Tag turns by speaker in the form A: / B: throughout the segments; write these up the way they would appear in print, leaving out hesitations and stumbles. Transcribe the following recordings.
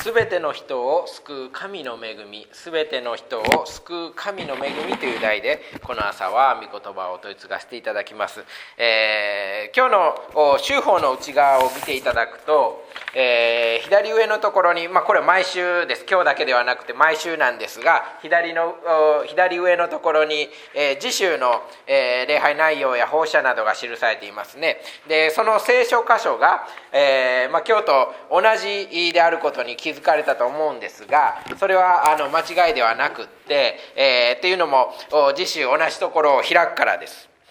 A: すべての人を救う神の恵み、すべての人を救う神の恵みという題で、この朝は御言葉を問い継がせていただきます。今日の週報の内側を見ていただくと、左上のところに、これは毎週です。今日だけではなくて毎週なんですが、左上のところに、次週の、礼拝内容や放射などが記されていますね。で、その聖書箇所が、今日と同じであることに気づかれたと思うんですが、それは間違いではなくって、っていうのも次週同じところを開くからです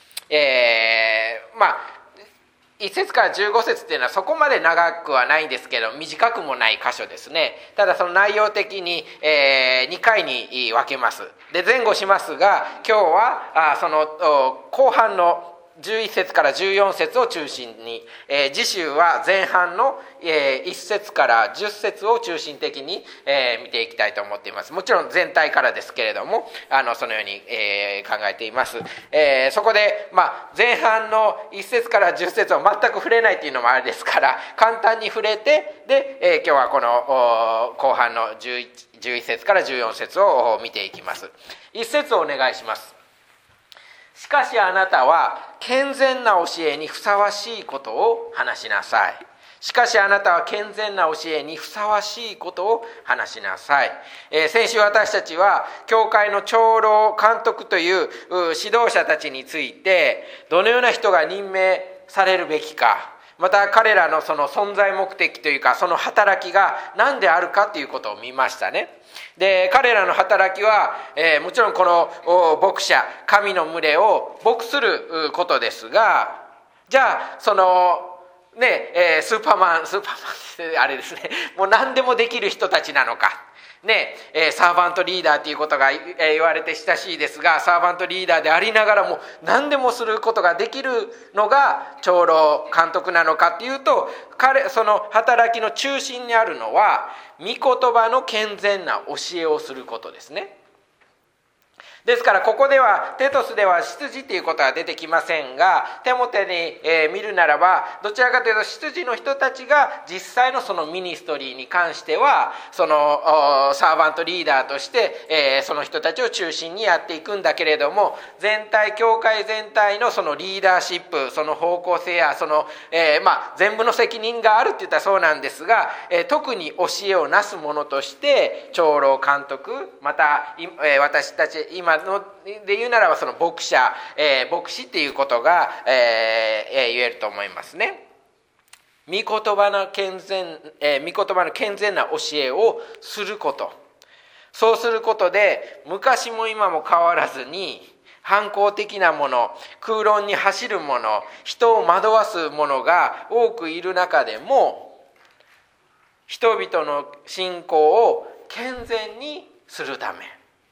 A: 。1節から15節っていうのはそこまで長くはないんですけど、短くもない箇所ですね。ただその内容的に、2回に分けます。で、前後しますが、今日はその後半の11節から14節を中心に、次週は前半の1節から10節を中心的に見ていきたいと思っています。もちろん全体からですけれども、そのように考えています。そこで、前半の1節から10節を全く触れないというのもあれですから、簡単に触れて、で、今日はこの後半の11節から14節を見ていきます。1節をお願いします。しかしあなたは健全な教えにふさわしいことを話しなさい。しかしあなたは健全な教えにふさわしいことを話しなさい。先週私たちは教会の長老監督という指導者たちについて、どのような人が任命されるべきか、また彼らのその存在目的というか、その働きが何であるかということを見ましたね。で、彼らの働きは、もちろんこの牧者、神の群れを牧することですが、じゃあそのね、スーパーマンってあれですね、もう何でもできる人たちなのかね、サーバントリーダーということが言われて親しいですが、サーバントリーダーでありながらも何でもすることができるのが長老監督なのかっていうと、その働きの中心にあるのは御言葉の健全な教えをすることですね。ですからここではテトスでは執事ということは出てきませんが、テモテに見るならば、どちらかというと執事の人たちが実際のそのミニストリーに関しては、そのサーバントリーダーとしてその人たちを中心にやっていくんだけれども、教会全体のそのリーダーシップ、その方向性やその、全部の責任があるって言ったらそうなんですが、特に教えをなす者として長老監督、また私たち今ので言うならばその牧者、牧師っていうことが、言えると思いますね。御言葉の健全な教えをすること、そうすることで昔も今も変わらずに反抗的なもの、空論に走るもの、人を惑わすものが多くいる中でも、人々の信仰を健全にするため、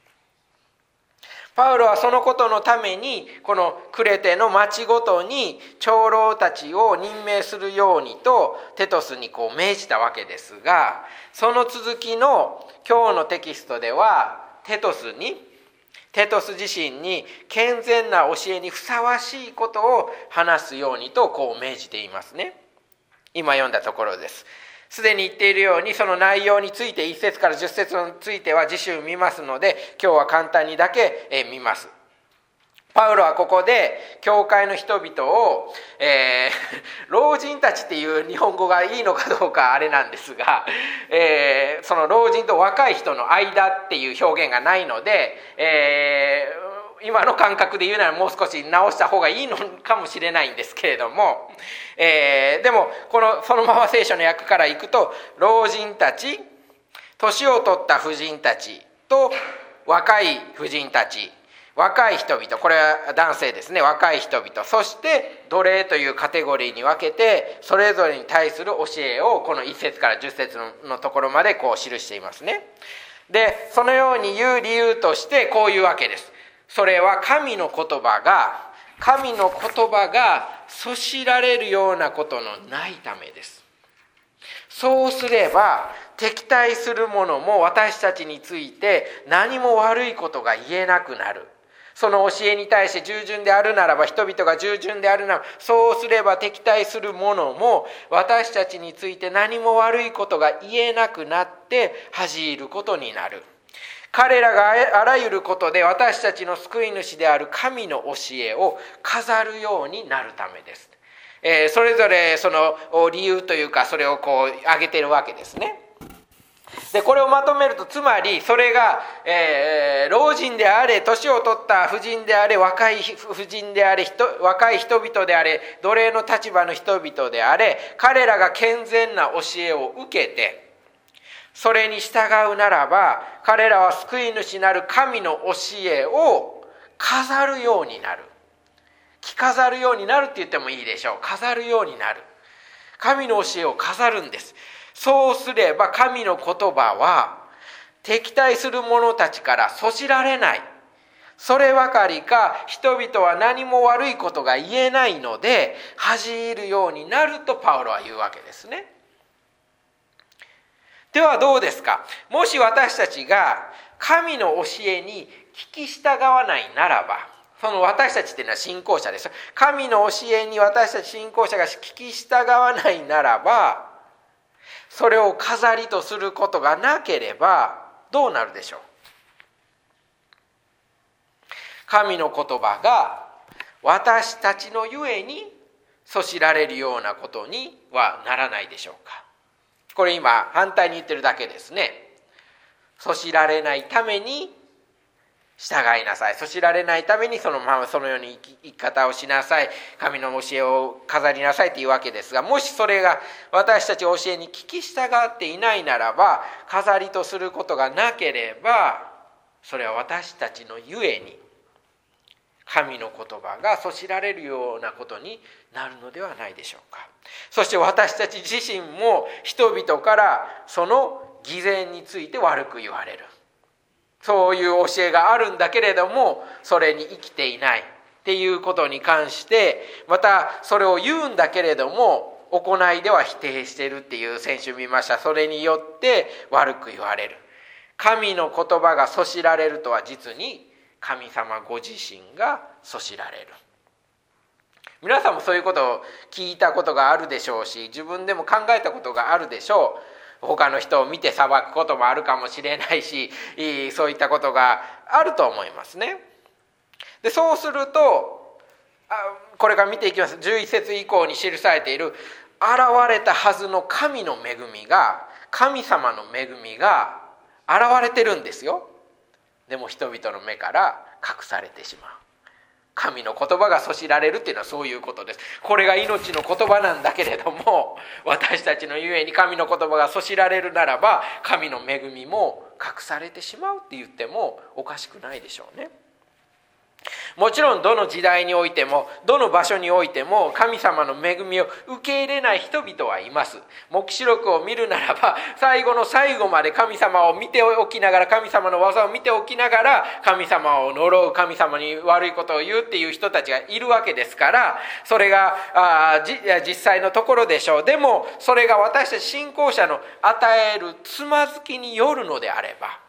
A: パウロはそのことのためにこのクレテの町ごとに長老たちを任命するようにとテトスに命じたわけですが、その続きの今日のテキストではテトス自身に健全な教えにふさわしいことを話すようにと命じていますね。今読んだところです。すでに言っているように、その内容について1節から10節については次週見ますので、今日は簡単にだけ見ます。パウロはここで教会の人々を、老人たちっていう日本語がいいのかどうかあれなんですが、その老人と若い人の間っていう表現がないので、今の感覚で言うならもう少し直した方がいいのかもしれないんですけれども、でもそのまま聖書の訳からいくと、老人たち、年を取った婦人たちと若い婦人たち、若い人々、これは男性ですね、若い人々、そして奴隷というカテゴリーに分けて、それぞれに対する教えをこの1節から10節のところまで記していますね。で、そのように言う理由としてこういうわけです。それは神の言葉がそしられるようなことのないためです。そうすれば敵対する者も私たちについて何も悪いことが言えなくなる。 その教えに対して従順であるならば、人々が従順であるならば、そうすれば敵対する者も私たちについて何も悪いことが言えなくなって恥じることになる。彼らがあらゆることで私たちの救い主である神の教えを飾るようになるためです。それぞれその理由というか、それをこう挙げているわけですね。でこれをまとめると、つまりそれが、老人であれ、年を取った婦人であれ、若い婦人であれ、若い人々であれ、奴隷の立場の人々であれ、彼らが健全な教えを受けてそれに従うならば、彼らは救い主なる神の教えを飾るようになる。着飾るようになるって言ってもいいでしょう。飾るようになる。神の教えを飾るんです。そうすれば神の言葉は敵対する者たちからそしられない。そればかりか、人々は何も悪いことが言えないので恥じるようになるとパウロは言うわけですね。ではどうですか。もし私たちが神の教えに聞き従わないならば、その私たちっていうのは信仰者です。神の教えに私たち信仰者が聞き従わないならば、それを飾りとすることがなければどうなるでしょう。神の言葉が私たちのゆえにそしられるようなことにはならないでしょうか。これ今反対に言ってるだけですね。そしられないために従いなさい。そしられないためにそのように生き方をしなさい。神の教えを飾りなさいというわけですが、もしそれが私たち教えに聞き従っていないならば、飾りとすることがなければ、それは私たちのゆえに神の言葉がそしられるようなことになるのではないでしょうか。そして私たち自身も人々からその偽善について悪く言われる。そういう教えがあるんだけれどもそれに生きていないっていうことに関して、またそれを言うんだけれども行いでは否定しているっていう先週見ました。それによって悪く言われる。神の言葉がそしられるとは、実に神様ご自身がそしられる。皆さんもそういうことを聞いたことがあるでしょうし、自分でも考えたことがあるでしょう。他の人を見て裁くこともあるかもしれないし、そういったことがあると思いますね。でそうすると、これから見ていきます。11節以降に記されている現れたはずの神の恵みが、神様の恵みが現れてるんですよ。でも人々の目から隠されてしまう。神の言葉がそしられるっていうのはそういうことです。これが命の言葉なんだけれども、私たちのゆえに神の言葉がそしられるならば、神の恵みも隠されてしまうって言ってもおかしくないでしょうね。もちろんどの時代においてもどの場所においても神様の恵みを受け入れない人々はいます。黙示録を見るならば、最後の最後まで神様を見ておきながら、神様の技を見ておきながら神様を呪う、神様に悪いことを言うっていう人たちがいるわけですから、それが実際のところでしょう。でもそれが私たち信仰者の与えるつまずきによるのであれば、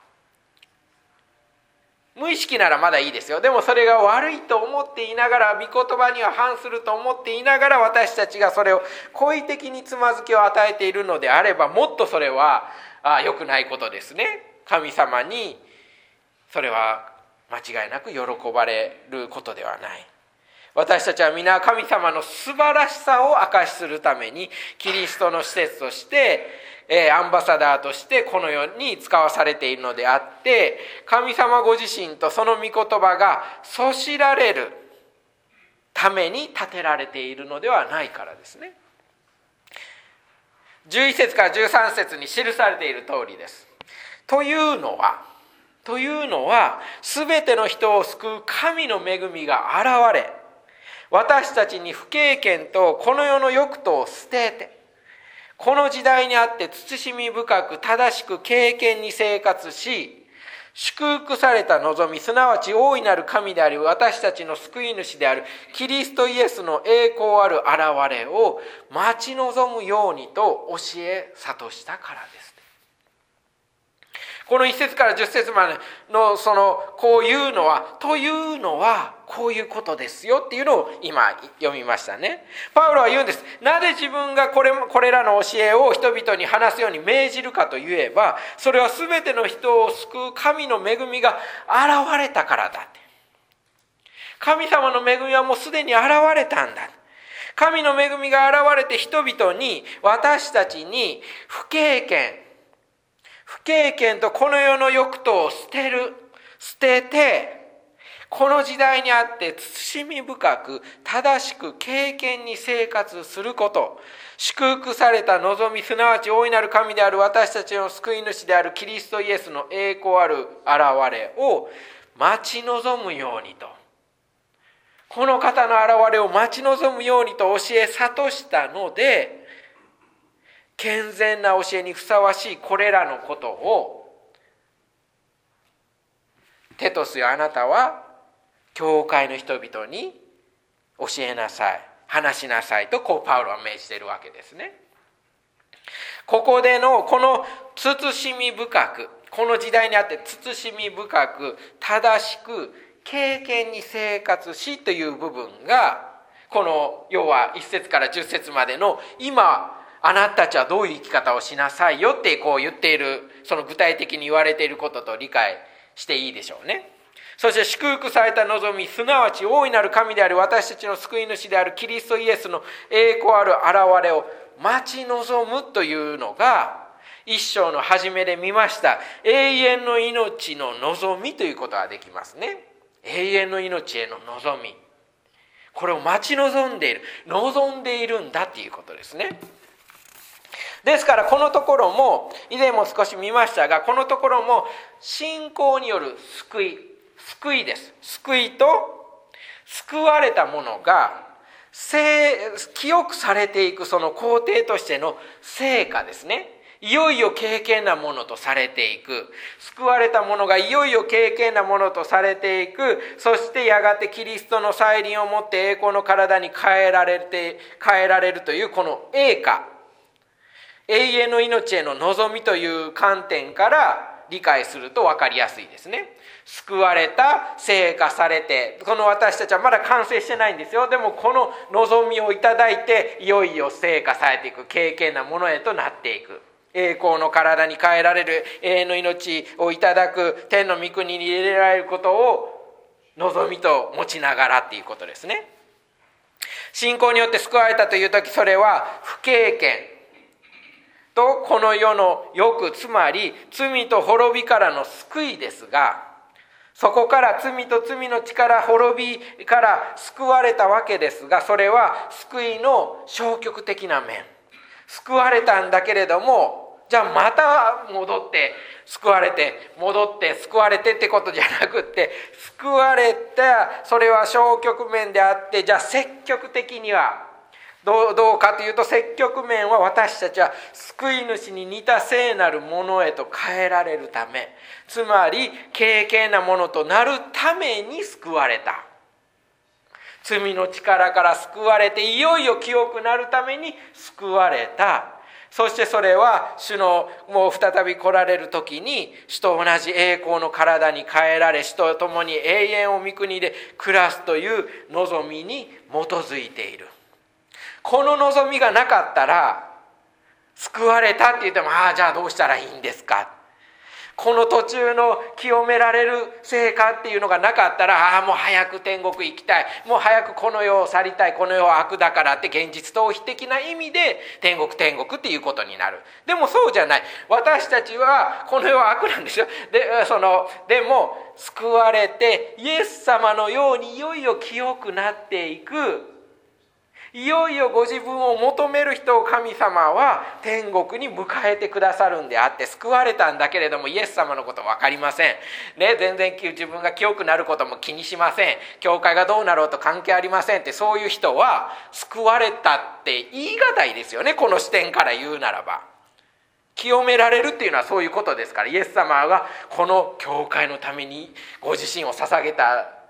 A: 無意識ならまだいいですよ。でもそれが悪いと思っていながら、御言葉には反すると思っていながら、私たちがそれを故意的につまずきを与えているのであれば、もっとそれは良くないことですね。神様にそれは間違いなく喜ばれることではない。私たちは皆神様の素晴らしさを証しするためにキリストの施設としてアンバサダーとしてこの世に使わされているのであって、神様ご自身とその御言葉がそしられるために立てられているのではないからですね。11節から13節に記されている通りです。というのは全ての人を救う神の恵みが現れ、私たちに不経験とこの世の欲とを捨てて、この時代にあって慎み深く正しく敬虔に生活し、祝福された望み、すなわち大いなる神であり私たちの救い主であるキリストイエスの栄光ある現れを待ち望むようにと教え諭したからです。 この1節から10節までのこういうのはというのはこういうことですよっていうのを今読みましたね。パウロは言うんです。なぜ自分がこれらの教えを人々に話すように命じるかといえば、それは全ての人を救う神の恵みが現れたからだって。神様の恵みはもうすでに現れたんだ。神の恵みが現れて人々に、私たちに不経験とこの世の欲とを捨てて、この時代にあって慎み深く正しく敬虔に生活すること、祝福された望み、すなわち大いなる神である私たちの救い主であるキリストイエスの栄光ある現れを待ち望むようにと、この方の現れを待ち望むようにと教え諭したので、健全な教えにふさわしいこれらのことを、テトスよ、あなたは教会の人々に教えなさい、話しなさいと、こうパウロは命じているわけですね。ここでのこの慎み深く、この時代にあって慎み深く正しく敬虔に生活しという部分が、この要は1節から10節までの今あなたたちはどういう生き方をしなさいよってこう言っている、その具体的に言われていることと理解していいでしょうね。そして祝福された望み、すなわち大いなる神である私たちの救い主であるキリストイエスの栄光ある現れを待ち望むというのが、一章の初めで見ました永遠の命の望みということができますね。永遠の命への望み、これを待ち望んでいる、望んでいるんだっていうことですね。ですからこのところも以前も少し見ましたが、このところも信仰による救いです。救いと救われたものが記憶されていく、その工程としての成果ですね。いよいよ敬虔なものとされていく、救われたものがいよいよ敬虔なものとされていく、そしてやがてキリストの再臨をもって栄光の体に変えられるというこの栄華、永遠の命への望みという観点から理解すると分かりやすいですね。救われた、成果されて、この私たちはまだ完成してないんですよ。でもこの望みをいただいて、いよいよ成果されていく、敬虔なものへとなっていく、栄光の体に変えられる、永遠の命をいただく、天の御国に入れられることを望みと持ちながらっていうことですね。信仰によって救われたという時、それは不経験とこの世の欲、つまり罪と滅びからの救いですが、そこから罪と罪の力、滅びから救われたわけですが、それは救いの消極的な面。救われたんだけれども、じゃあまた戻って救われて、戻って救われてってことじゃなくって、救われた、それは消極面であって、じゃあ積極的にはどうかというと、積極面は私たちは救い主に似た聖なるものへと変えられるため、つまり敬虔なものとなるために救われた。罪の力から救われて、いよいよ清くなるために救われた。そしてそれは主のもう再び来られる時に、主と同じ栄光の体に変えられ、主と共に永遠を御国で暮らすという望みに基づいている。この望みがなかったら、救われたって言っても、じゃあどうしたらいいんですか。この途中の清められる成果っていうのがなかったら、もう早く天国行きたい、もう早くこの世を去りたい、この世は悪だからって現実逃避的な意味で天国っていうことになる。でもそうじゃない。私たちはこの世は悪なんですよ。でも救われてイエス様のようにいよいよ清くなっていく、いよいよご自分を求める人を神様は天国に迎えてくださるんであって、救われたんだけれどもイエス様のこと分かりません、ね、全然自分が清くなることも気にしません、教会がどうなろうと関係ありませんって、そういう人は救われたって言い難いですよね。この視点から言うならば、清められるっていうのはそういうことですから、イエス様がこの教会のためにご自身を捧げた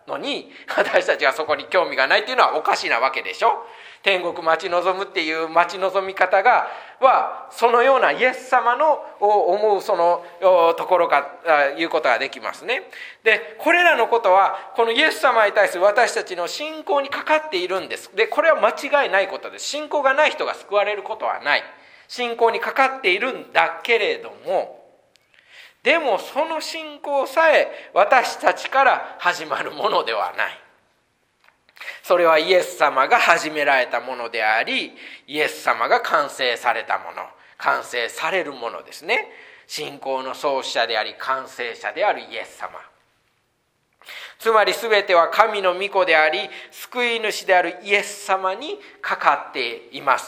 A: のに私たちがそこに興味がないっていうのはおかしなわけでしょ。天国待ち望むっていう待ち望み方はそのようなイエス様の思うそのところから言うことができますね。でこれらのことはこのイエス様に対する私たちの信仰にかかっているんです。でこれは間違いないことです。信仰がない人が救われることはない。信仰にかかっているんだけれども、でもその信仰さえ私たちから始まるものではない。それはイエス様が始められたものであり、イエス様が完成されたもの、完成されるものですね。信仰の創始者であり完成者であるイエス様。つまり全ては神の御子であり救い主であるイエス様にかかっています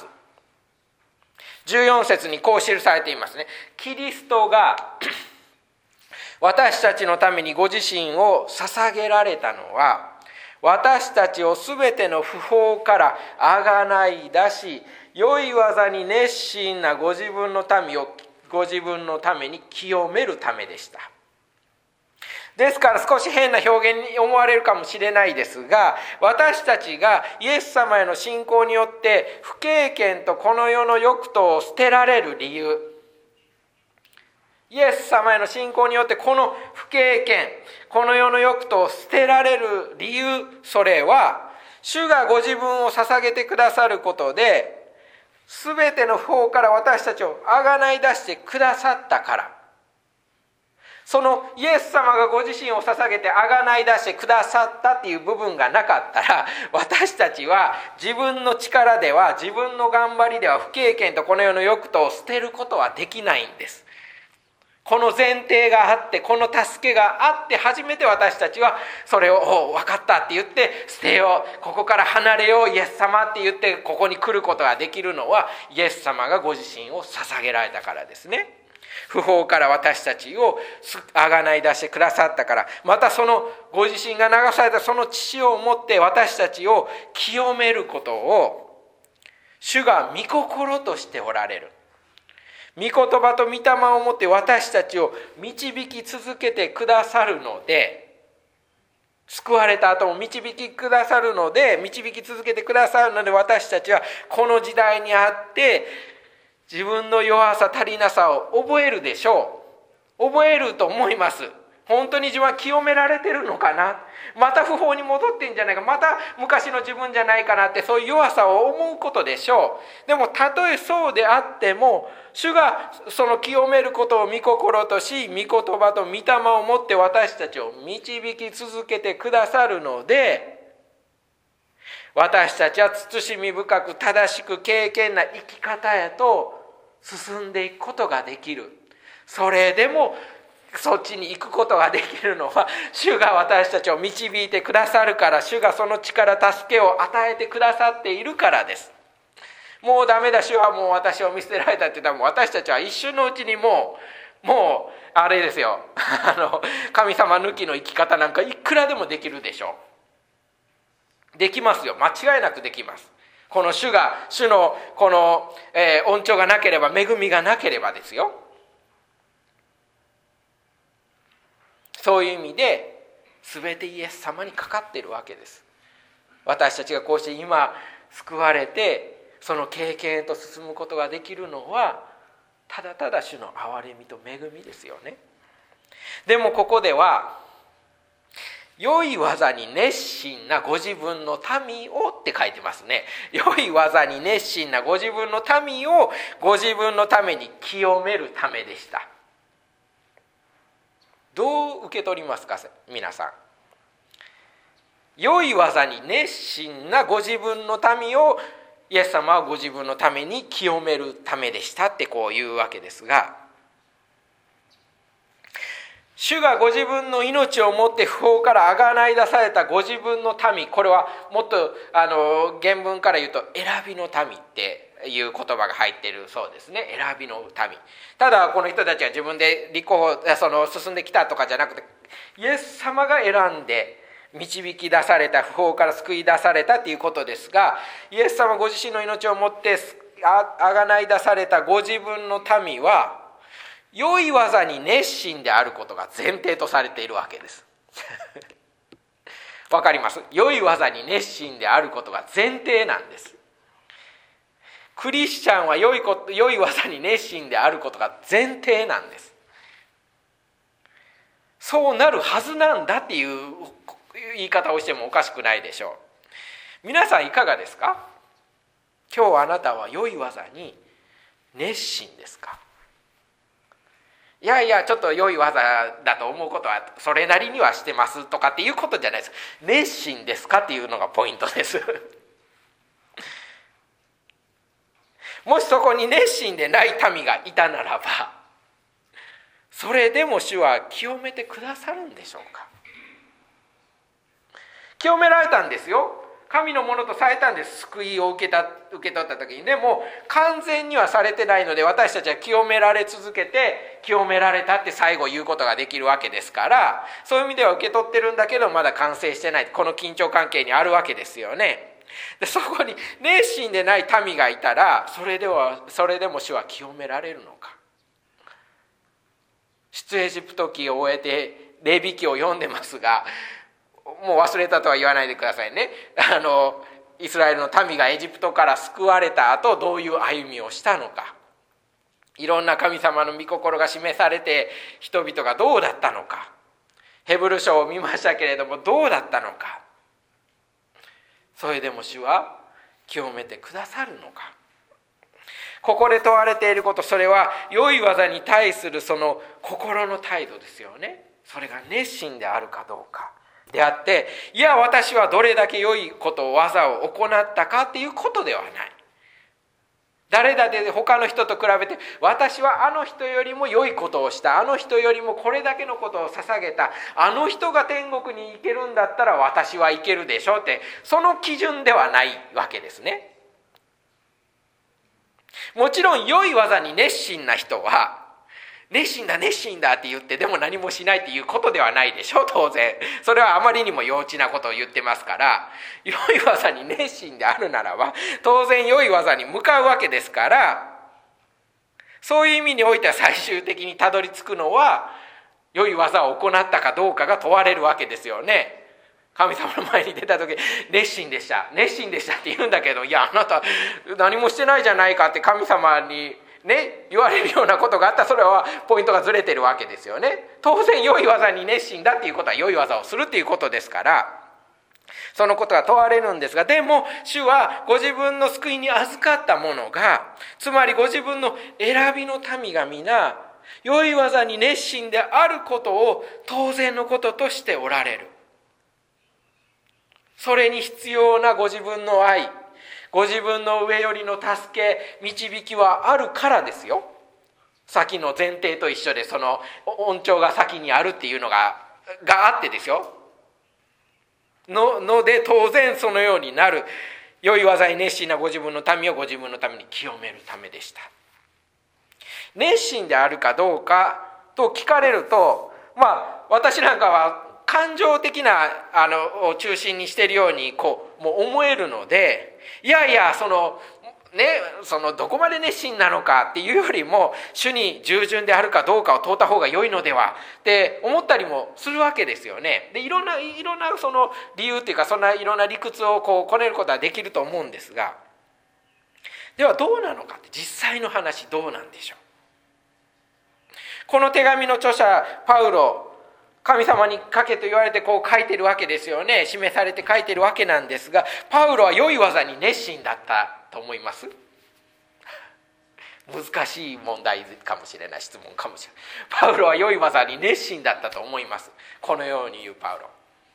A: 。14節にこう記されていますね。キリストが私たちのためにご自身を捧げられたのは、私たちをすべての不法からあがない出し、良い技に熱心なご自分の民をご自分のために清めるためでした。ですから少し変な表現に思われるかもしれないですが、私たちがイエス様への信仰によって不経験とこの世の欲とを捨てられる理由、イエス様への信仰によってこの不経験、この世の欲とを捨てられる理由、それは主がご自分を捧げてくださることで全ての不法から私たちをあがない出してくださったから。そのイエス様がご自身を捧げてあがない出してくださったっていう部分がなかったら、私たちは自分の力では、自分の頑張りでは不経験とこの世の欲とを捨てることはできないんです。この前提があって、この助けがあって初めて私たちはそれを分かったって言って捨てよう、ここから離れようイエス様って言ってここに来ることができるのは、イエス様がご自身を捧げられたからですね。不法から私たちをあがない出してくださったから、またそのご自身が流されたその血をもって私たちを清めることを主が御心としておられる。御言葉と御霊をもって私たちを導き続けてくださるので、救われた後も導きくださるので、導き続けてくださるので、私たちはこの時代にあって自分の弱さ足りなさを覚えるでしょう。覚えると思います。本当に自分は清められてるのかな、また不法に戻ってんじゃないか、また昔の自分じゃないかなって、そういう弱さを思うことでしょう。でもたとえそうであっても、主がその清めることを御心とし、御言葉と御霊をもって私たちを導き続けてくださるので、私たちは慎み深く正しく敬虔な生き方へと進んでいくことができる。それでもそっちに行くことができるのは、主が私たちを導いてくださるから、主がその力、助けを与えてくださっているからです。もうダメだ、主はもう私を見捨てられたって言ったら、もう私たちは一瞬のうちにもうあれですよ神様抜きの生き方なんかいくらでもできるでしょう。できますよ。間違いなくできます。この主のこの、恩寵がなければ、恵みがなければですよ。そういう意味で全てイエス様にかかっているわけです。私たちがこうして今救われてその経験へと進むことができるのは、ただただ主の憐れみと恵みですよね。でもここでは良い技に熱心なご自分の民をって書いてますね。良い技に熱心なご自分の民をご自分のために清めるためでした。どう受け取りますか皆さん。良い技に熱心なご自分の民をイエス様はご自分のために清めるためでしたってこう言うわけですが、主がご自分の命をもって不法からあがない出されたご自分の民、これはもっと原文から言うと選びの民っていう言葉が入っているそうですね。選びの民。ただこの人たちは自分で立候補進んできたとかじゃなくて、イエス様が選んで導き出された、不法から救い出されたということですが、イエス様ご自身の命をもってあがない出されたご自分の民は良い技に熱心であることが前提とされているわけですわかります？良い技に熱心であることが前提なんです。クリスチャンは良い技に熱心であることが前提なんです。そうなるはずなんだっていう言い方をしてもおかしくないでしょう。皆さんいかがですか？今日あなたは良い技に熱心ですか？いやいやちょっと良い技だと思うことはそれなりにはしてますとかっていうことじゃないです。熱心ですかっていうのがポイントですもしそこに熱心でない民がいたならば、それでも主は清めてくださるんでしょうか？清められたんですよ。神のものとされたんです。救いを受け取った時に。でも完全にはされてないので、私たちは清められ続けて、清められたって最後言うことができるわけですから、そういう意味では受け取ってるんだけどまだ完成してない、この緊張関係にあるわけですよね。でそこに熱心でない民がいたら、それでも主は清められるのか。出エジプト記を終えてレビ記を読んでますが、もう忘れたとは言わないでくださいね。イスラエルの民がエジプトから救われた後、どういう歩みをしたのか、いろんな神様の御心が示されて人々がどうだったのか、ヘブル書を見ましたけれどもどうだったのか。それでも主は清めてくださるのか。ここで問われていること、それは良い技に対するその心の態度ですよね。それが熱心であるかどうかであって、いや私はどれだけ良いこと技を行ったかっていうことではない。誰だって他の人と比べて、私はあの人よりも良いことをした、あの人よりもこれだけのことを捧げた、あの人が天国に行けるんだったら私は行けるでしょって、その基準ではないわけですね。もちろん良い技に熱心な人は熱心だって言ってでも何もしないっていうことではないでしょう。当然それはあまりにも幼稚なことを言ってますから、良い技に熱心であるならば当然良い技に向かうわけですから、そういう意味においては最終的にたどり着くのは良い技を行ったかどうかが問われるわけですよね。神様の前に出た時、熱心でしたって言うんだけど、いやあなた何もしてないじゃないかって神様にね言われるようなことがあったら、それはポイントがずれてるわけですよね。当然良い技に熱心だっていうことは良い技をするっていうことですから、そのことが問われるんですが、でも主はご自分の救いに預かったものが、つまりご自分の選びの民が皆良い技に熱心であることを当然のこととしておられる。それに必要なご自分の愛、ご自分の上よりの助け導きはあるからですよ。先の前提と一緒で、その恩寵が先にあるっていうのがあってですよので、当然そのようになる。良い技に熱心なご自分の民をご自分のために清めるためでした。熱心であるかどうかと聞かれると、私なんかは感情的なを中心にしているようにもう思えるので、いやそのどこまで熱心なのかっていうよりも、主に従順であるかどうかを問うた方が良いのではって思ったりもするわけですよね。でいろんなその理由っていうか、そんないろんな理屈をこねることはできると思うんですが、ではどうなのかって、実際の話どうなんでしょう。この手紙の著者パウロ、神様に書けと言われて書いてるわけですよね。示されて書いてるわけなんですが、パウロは良い技に熱心だったと思います？難しい問題かもしれない、質問かもしれない。パウロは良い技に熱心だったと思います。このように言うパウロ。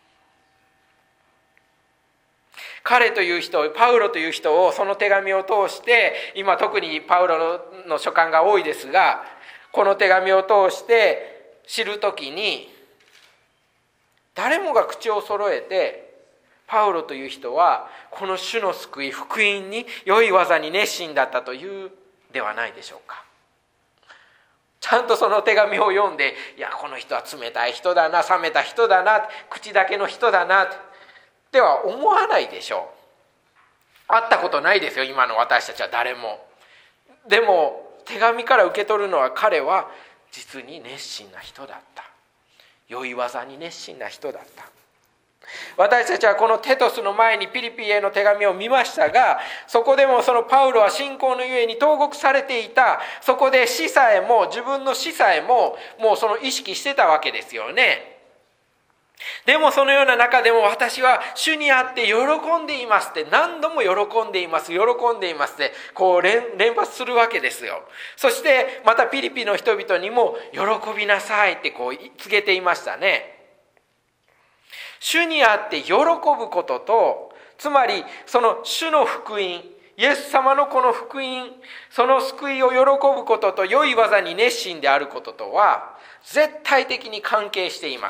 A: 彼という人、パウロという人をその手紙を通して、今特にパウロの書簡が多いですが、この手紙を通して知るときに、誰もが口を揃えて、パウロという人はこの主の救い、福音に良い技に熱心だったというではないでしょうか。ちゃんとその手紙を読んで、いやこの人は冷たい人だな、冷めた人だな、口だけの人だなでは思わないでしょう。会ったことないですよ、今の私たちは誰も。でも手紙から受け取るのは、彼は実に熱心な人だった。良い技に熱心な人だった。 私たちはこのテトスの前にピリピへの手紙を見ましたが、そこでもそのパウロは信仰のゆえに投獄されていた。そこで死さえも、自分の死さえももうその意識してたわけですよね。でもそのような中でも私は主にあって喜んでいますって、何度も喜んでいますってこう連発するわけですよ。そしてまたピリピの人々にも喜びなさいってこう告げていましたね。主にあって喜ぶことと、つまりその主の福音、イエス様のこの福音、その救いを喜ぶことと良い技に熱心であることとは絶対的に関係しています。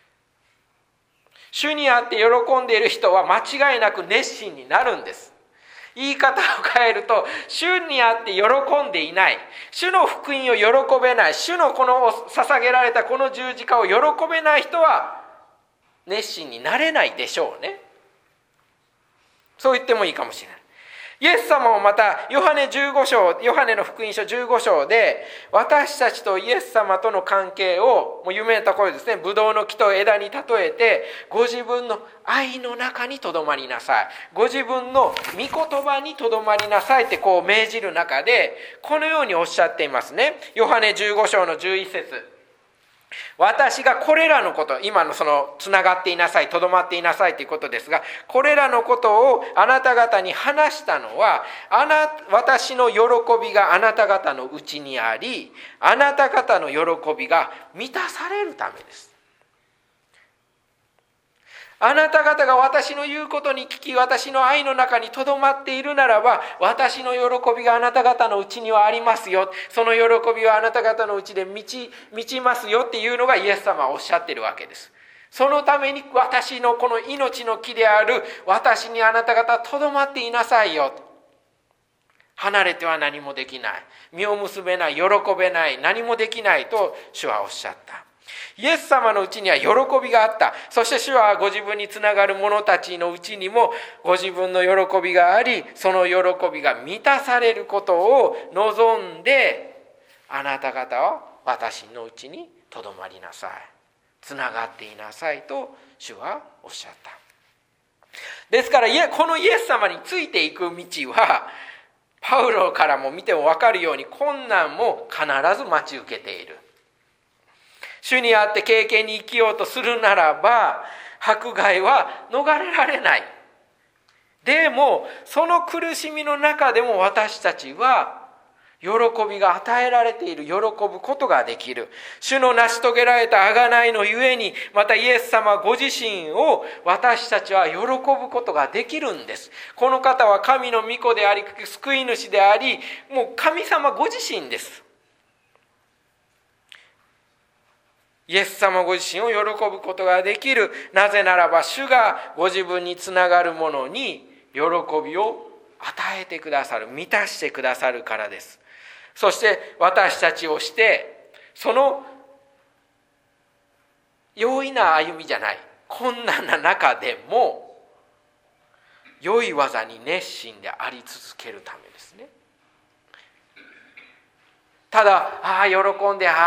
A: 主にあって喜んでいる人は間違いなく熱心になるんです。言い方を変えると、主にあって喜んでいない、主の福音を喜べない、主のこの捧げられたこの十字架を喜べない人は熱心になれないでしょうね。そう言ってもいいかもしれない。イエス様もまたヨハネの福音書15章で、私たちとイエス様との関係を、もう有名なところですね、ブドウの木と枝に例えて、ご自分の愛の中にとどまりなさい、ご自分の御言葉にとどまりなさいってこう命じる中で、このようにおっしゃっていますね。ヨハネ15章の11節、私がこれらのこと、今のそのつながっていなさい、とどまっていなさいということですが、これらのことをあなた方に話したのは、私の喜びがあなた方のうちにあり、あなた方の喜びが満たされるためです。あなた方が私の言うことに聞き、私の愛の中にとどまっているならば、私の喜びがあなた方のうちにはありますよ、その喜びはあなた方のうちで満ちますよっていうのがイエス様はおっしゃっているわけです。そのために私のこの命の木である私にあなた方とどまっていなさいよ。離れては何もできない、実を結べない、喜べない、何もできないと主はおっしゃった。イエス様のうちには喜びがあった。そして主はご自分につながる者たちのうちにもご自分の喜びがあり、その喜びが満たされることを望んで、あなた方は私のうちにとどまりなさい、つながっていなさいと主はおっしゃった。ですからこのイエス様についていく道は、パウロからも見ても分かるように困難も必ず待ち受けている。主にあって経験に生きようとするならば、迫害は逃れられない。でもその苦しみの中でも私たちは喜びが与えられている、喜ぶことができる。主の成し遂げられた贖いのゆえに、またイエス様ご自身を私たちは喜ぶことができるんです。この方は神の御子であり、救い主であり、もう神様ご自身です。イエス様ご自身を喜ぶことができる。なぜならば主がご自分につながる者に喜びを与えてくださる、満たしてくださるからです。そして私たちをして、その容易な歩みじゃない、困難な中でも良い技に熱心であり続けるためですね。ただ喜んで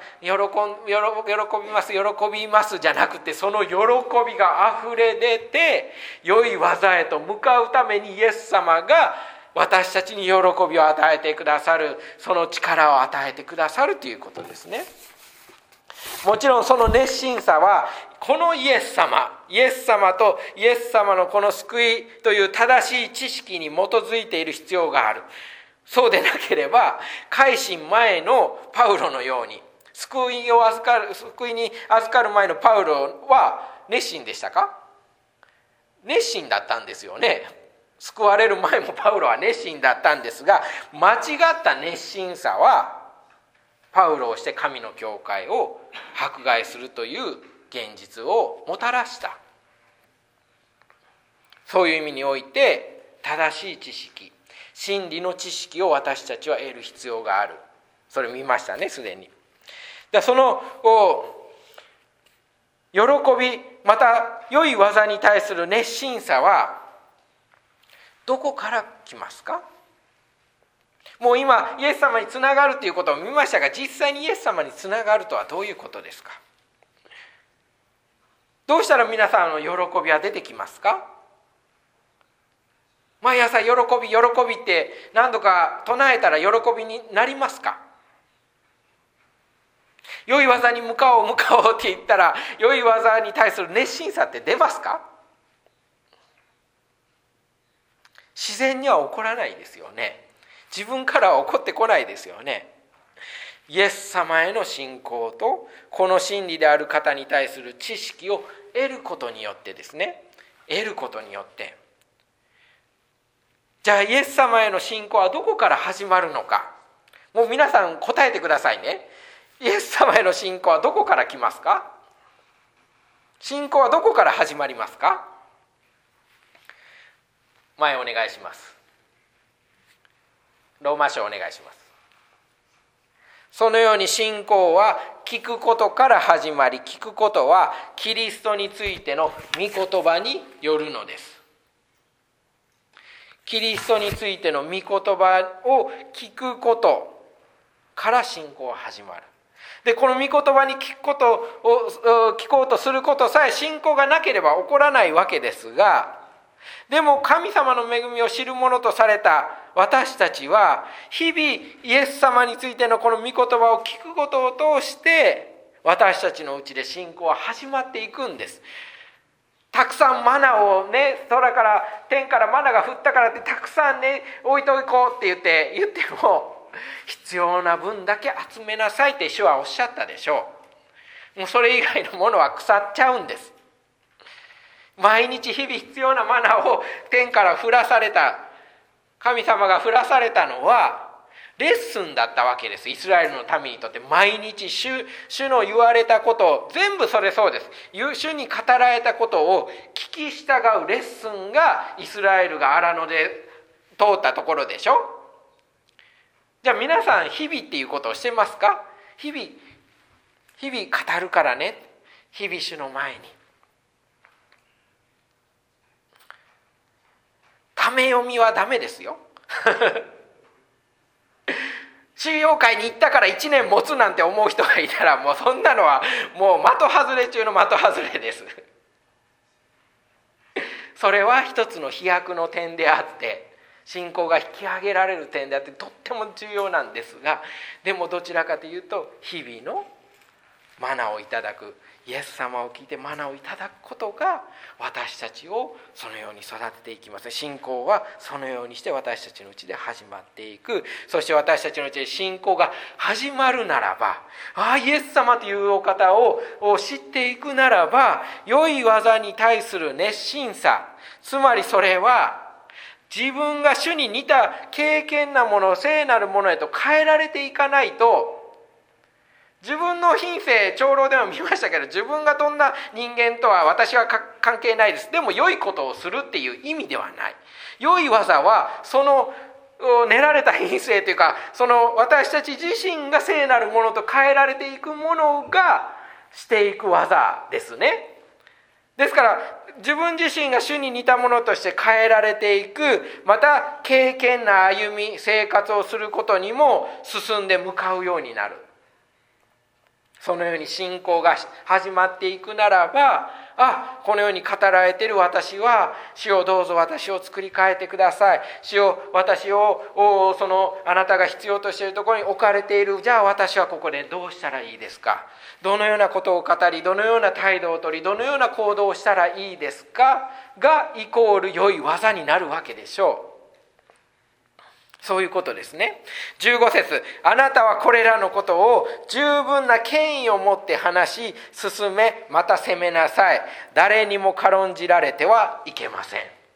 A: 喜びますじゃなくて、その喜びがあふれ出て良い技へと向かうために、イエス様が私たちに喜びを与えてくださる、その力を与えてくださるということですね。もちろんその熱心さはこのイエス様とイエス様のこの救いという正しい知識に基づいている必要がある。そうでなければ、改心前のパウロのように、救いに預かる前のパウロは熱心でしたか？熱心だったんですよね。救われる前もパウロは熱心だったんですが、間違った熱心さはパウロをして神の教会を迫害するという現実をもたらした。そういう意味において、正しい知識、真理の知識を私たちは得る必要がある。それ見ましたね、すでに。その喜び、また良い技に対する熱心さはどこから来ますか？もう今イエス様につながるということを見ましたが、実際にイエス様につながるとはどういうことですか？ どうしたら皆さんの喜びは出てきますか？毎朝喜び喜びって何度か唱えたら喜びになりますか？良い技に向かおう向かおうって言ったら良い技に対する熱心さって出ますか？自然には起こらないですよね。自分からは起こってこないですよね。イエス様への信仰とこの真理である方に対する知識を得ることによってですね、得ることによって、じゃあイエス様への信仰はどこから始まるのか。もう皆さん答えてくださいね。イエス様への信仰はどこから来ますか？信仰はどこから始まりますか？前お願いします。ローマ書お願いします。そのように信仰は聞くことから始まり、聞くことはキリストについての御言葉によるのです。キリストについての御言葉を聞くことから信仰は始まる。で、この御言葉に聞こうとすることさえ信仰がなければ起こらないわけですが、でも神様の恵みを知るものとされた私たちは日々イエス様についてのこの御言葉を聞くことを通して私たちのうちで信仰は始まっていくんです。たくさんマナをね、天からマナが降ったからってたくさんね置いておこうって言っても必要な分だけ集めなさいって主はおっしゃったでしょう。もうそれ以外のものは腐っちゃうんです。毎日日々必要なマナを天から降らされた、神様が降らされたのはレッスンだったわけです。イスラエルの民にとって毎日主の言われたことを全部それそうです。主に語られたことを聞き従うレッスンがイスラエルが荒野で通ったところでしょ。じゃあ皆さん日々っていうことをしてますか？日々語るからね。日々主の前にため読みはダメですよ。修養会に行ったから1年持つなんて思う人がいたらもうそんなのはもう的外れ中の的外れです。それは一つの飛躍の点であって信仰が引き上げられる点であってとっても重要なんですが、でもどちらかというと日々のマナをいただく、イエス様を聞いてマナをいただくことが私たちをそのように育てていきます。信仰はそのようにして私たちのうちで始まっていく。そして私たちのうちで信仰が始まるならば、イエス様というお方を知っていくならば、良い技に対する熱心さ、つまりそれは自分が主に似た敬虔なもの、聖なるものへと変えられていかないと、自分の品性、長老でも見ましたけど、自分がどんな人間とは私は関係ないです。でも良いことをするっていう意味ではない。良い技はその練られた品性というか、その私たち自身が聖なるものと変えられていくものがしていく技ですね。ですから自分自身が主に似たものとして変えられていく、また敬虔な歩み、生活をすることにも進んで向かうようになる。そのように信仰が始まっていくならば、このように語られている私は、主よどうぞ私を作り変えてください。主よ私をそのあなたが必要としているところに置かれている。じゃあ私はここでどうしたらいいですか？どのようなことを語り、どのような態度をとり、どのような行動をしたらいいですかがイコール良い技になるわけでしょう。そういうことですね。15節、あなたはこれらのことを十分な権威を持って話し進め、また責めなさい。誰にも軽んじられてはいけません。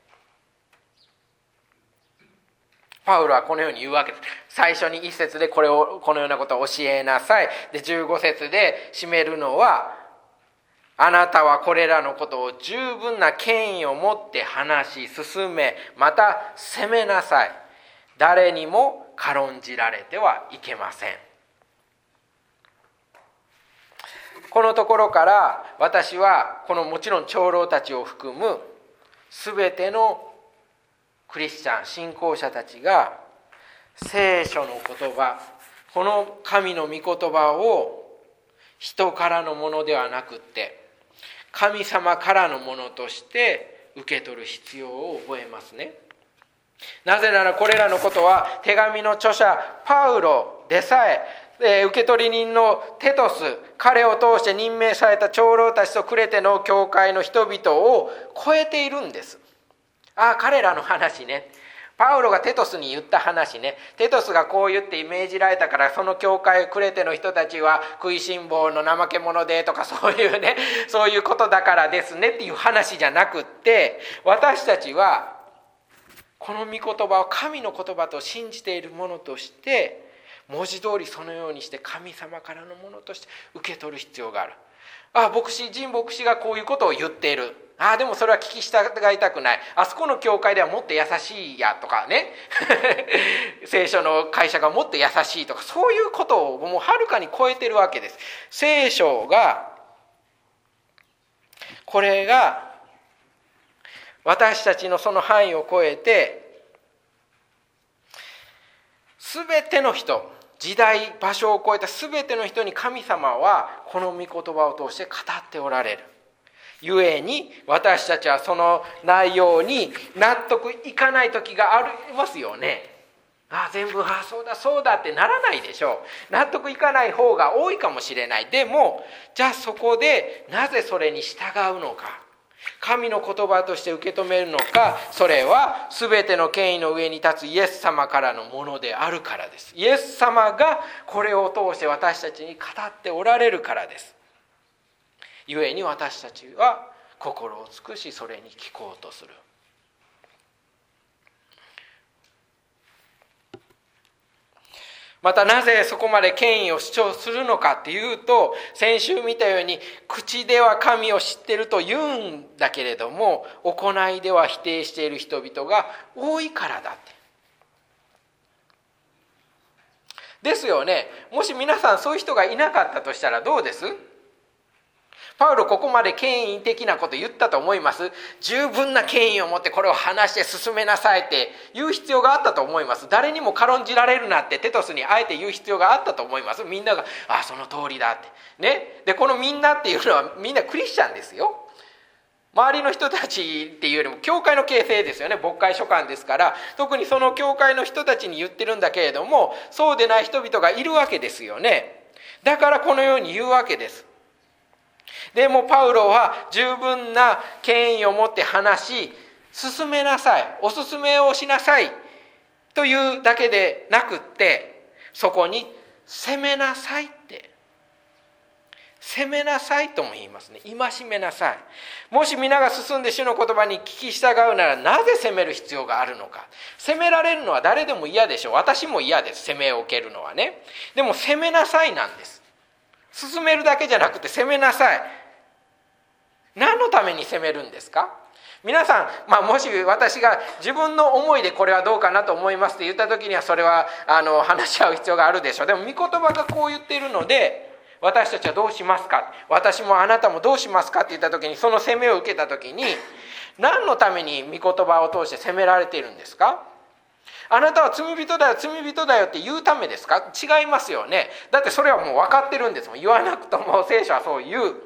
A: パウロはこのように言うわけです。最初に1節でこのようなことを教えなさい。で15節で締めるのは、あなたはこれらのことを十分な権威を持って話し進め、また責めなさい。誰にも軽んじられてはいけません。このところから私はもちろん長老たちを含む全てのクリスチャン信仰者たちが聖書の言葉、この神の御言葉を人からのものではなくって神様からのものとして受け取る必要を覚えますね。なぜならこれらのことは手紙の著者パウロでさえ、受取人のテトス、彼を通して任命された長老たちとクレテの教会の人々を超えているんです。彼らの話ね、パウロがテトスに言った話ね、テトスがこう言って命じられたから、その教会クレテの人たちは食いしん坊の怠け者でとか、そういうね、そういうことだからですねっていう話じゃなくって、私たちはこの御言葉を神の言葉と信じているものとして、文字通りそのようにして神様からのものとして受け取る必要がある。ジン牧師がこういうことを言っている。でもそれは聞き従いたくない。あそこの教会ではもっと優しいやとかね聖書の解釈がもっと優しいとか、そういうことをもうはるかに超えてるわけです。聖書が、これが私たちのその範囲を超えて、全ての人、時代場所を超えた全ての人に神様はこの御言葉を通して語っておられる。ゆえに私たちはその内容に納得いかない時がありますよね。全部そうだそうだってならないでしょう。納得いかない方が多いかもしれない。でもじゃあそこでなぜそれに従うのか、神の言葉として受け止めるのか、それは全ての権威の上に立つイエス様からのものであるからです。イエス様がこれを通して私たちに語っておられるからです。ゆえに私たちは心を尽くしそれに聞こうとする。またなぜそこまで権威を主張するのかっていうと、先週見たように口では神を知っていると言うんだけれども行いでは否定している人々が多いからだって。ですよね。もし皆さんそういう人がいなかったとしたらどうです？パウロここまで権威的なこと言ったと思います？十分な権威を持ってこれを話して進めなさいって言う必要があったと思います。誰にも軽んじられるなってテトスにあえて言う必要があったと思います。みんながその通りだってね。でこのみんなっていうのはみんなクリスチャンですよ。周りの人たちっていうよりも教会の形成ですよね。牧会書簡ですから、特にその教会の人たちに言ってるんだけれども、そうでない人々がいるわけですよね。だからこのように言うわけです。でもパウロは十分な権威を持って話し進めなさい、お勧めをしなさいというだけでなくって、そこに責めなさいって、責めなさいとも言いますね。戒めなさい。もし皆が進んで主の言葉に聞き従うなら、なぜ責める必要があるのか。責められるのは誰でも嫌でしょう。私も嫌です、責めを受けるのはね。でも責めなさいなんです。進めるだけじゃなくて責めなさい。何のために責めるんですか？皆さん、もし私が自分の思いでこれはどうかなと思いますって言った時には、それは話し合う必要があるでしょう。でも御言葉がこう言っているので、私たちはどうしますか、私もあなたもどうしますかって言った時に、その責めを受けた時に何のために御言葉を通して責められているんですか？あなたは罪人だよ罪人だよって言うためですか？違いますよね。だってそれはもう分かってるんですもん。言わなくとも聖書はそう言う。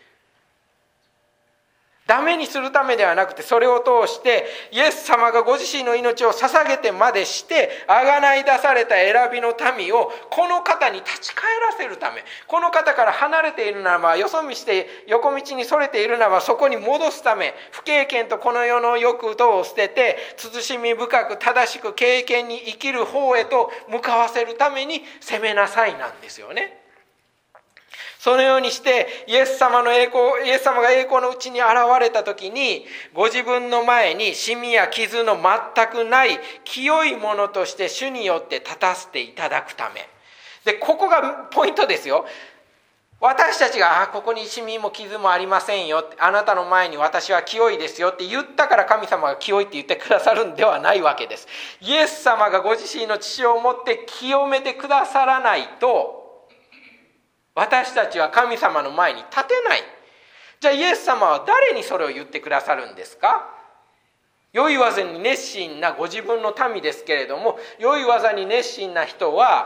A: ダメにするためではなくて、それを通してイエス様がご自身の命を捧げてまでして贖い出された選びの民をこの方に立ち返らせるため、この方から離れているならば、よそ見して横道にそれているならば、そこに戻すため、不経験とこの世の欲とを捨てて慎み深く正しく経験に生きる方へと向かわせるために責めなさいなんですよね。そのようにしてイエス様が栄光のうちに現れた時に、ご自分の前にシミや傷の全くない清いものとして主によって立たせていただくためで、ここがポイントですよ。私たちがここにシミも傷もありませんよ、あなたの前に私は清いですよって言ったから神様が清いって言ってくださるんではないわけです。イエス様がご自身の血をもって清めてくださらないと、私たちは神様の前に立てない。じゃあイエス様は誰にそれを言ってくださるんですか？良い技に熱心なご自分の民ですけれども、良い技に熱心な人は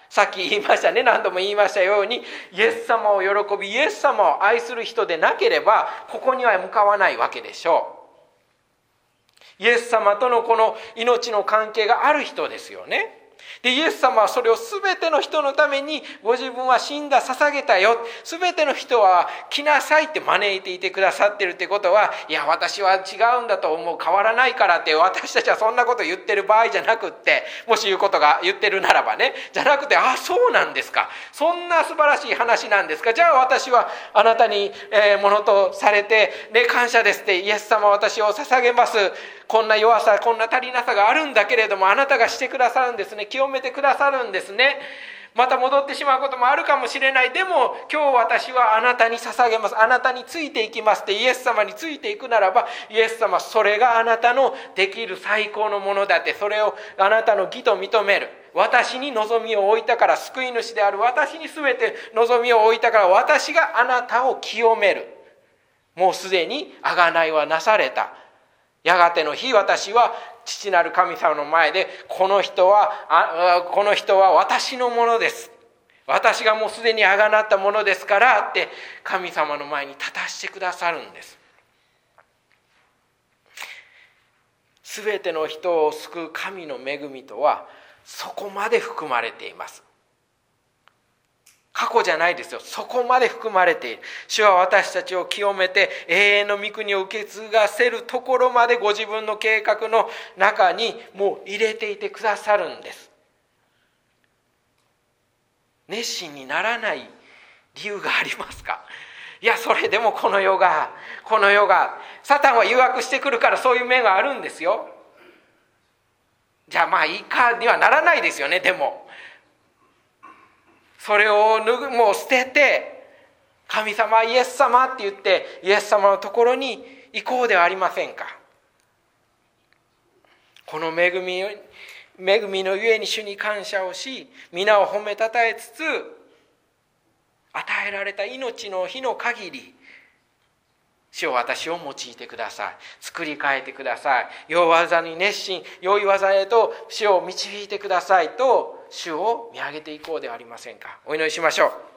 A: さっき言いましたね、何度も言いましたように、イエス様を喜びイエス様を愛する人でなければここには向かわないわけでしょう。イエス様とのこの命の関係がある人ですよね。でイエス様はそれを全ての人のためにご自分は死んだ、捧げたよ、全ての人は来なさいって招いていてくださってるってことは、いや私は違うんだと思う、変わらないからって私たちはそんなこと言ってる場合じゃなくって、もし言うことが言ってるならばね、じゃなくて、あ、そうなんですか、そんな素晴らしい話なんですか、じゃあ私はあなたにものとされて、感謝ですって、イエス様私を捧げます、こんな弱さ、こんな足りなさがあるんだけれどもあなたがしてくださるんですね、清めてくださるんですね。また戻ってしまうこともあるかもしれない。でも今日私はあなたに捧げます、あなたについていきますってイエス様についていくならば、イエス様それがあなたのできる最高のものだって、それをあなたの義と認める。私に望みを置いたから、救い主である私に全て望みを置いたから、私があなたを清める。もうすでに贖いはなされた。やがての日、私は父なる神様の前で、この人は私のものです、私がもうすでにあがなったものですからって神様の前に立たしてくださるんです。すべての人を救う神の恵みとはそこまで含まれています。過去じゃないですよ。そこまで含まれている。主は私たちを清めて永遠の御国を受け継がせるところまでご自分の計画の中にもう入れていてくださるんです。熱心にならない理由がありますか？いや、それでもこの世がサタンは誘惑してくるからそういう面があるんですよ。じゃあまあいいかにはならないですよね。でもそれをもう捨てて、神様イエス様って言ってイエス様のところに行こうではありませんか。この恵みのゆえに主に感謝をし、皆を褒めたたえつつ、与えられた命の日の限り主を私を用いてください、作り変えてください、良い技に熱心、良い技へと主を導いてくださいと主を見上げていこうではありませんか。お祈りしましょう。